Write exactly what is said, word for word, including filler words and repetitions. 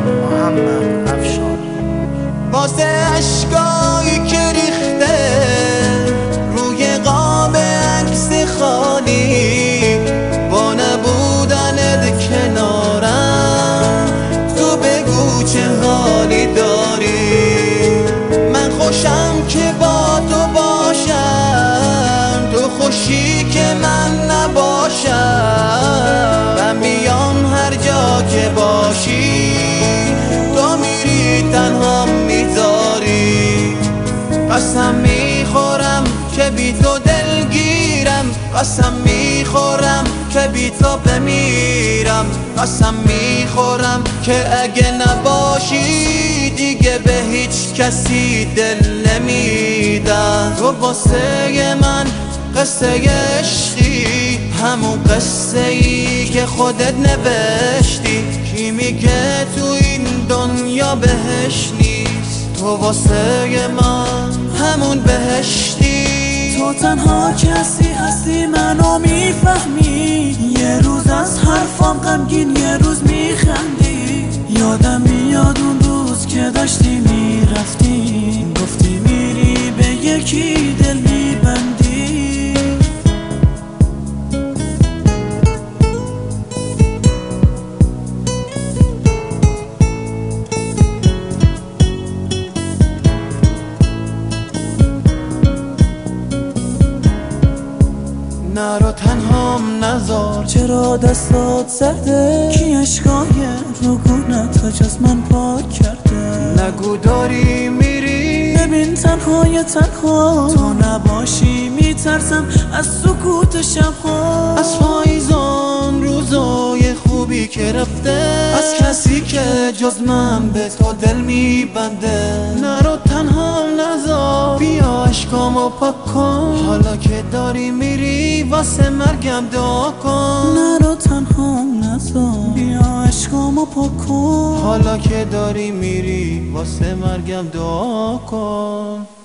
محمد افشار. واسه اشکایی که ریخته روی قاب عکس خالی، با نبودنت کنارم تو بگو چه حالی داری. من خوشم که با تو باشم، تو خوشی که من نباشم. من میام هر جا که باشی، تو میری تنها میذاری. قسم میخورم که بی تو دلگیرم، قسم میخورم که بی تو بمیرم. قسم میخورم که اگه نباشی دیگه به هیچ کسی دل نمیدم. تو واسه من قصه عشقی، همون قصه ای که خودت نوشتی. کی میگه تو این دنیا بهش نیست؟ تو واسه من همون بهشتی. تو تنها کسی هستی منو میفهمی. یه روز از حرفام غمگین، یه روز میخندی. یادم میاد اون روز که داشتی میرفتی، گفتی میری به یکی دل میبندی. نرو تنهام نذار، چرا دستات سرده؟ کی اشکای رگونت از من پاک کرده؟ نگو داری میری، ببین تنهای تنها تو نباشی میترسم از سکوت شبها. از پاییزان روزای خوبی که رفته، از کسی که جز من به تو دل میبنده. نرو تنها نذار، بیا عشقامو پاک کن. حالا که داری میری واسه مرگم دعا کن. نرو تنها نذار، بیا عشقامو پاک کن. حالا که داری میری واسه مرگم دعا کن.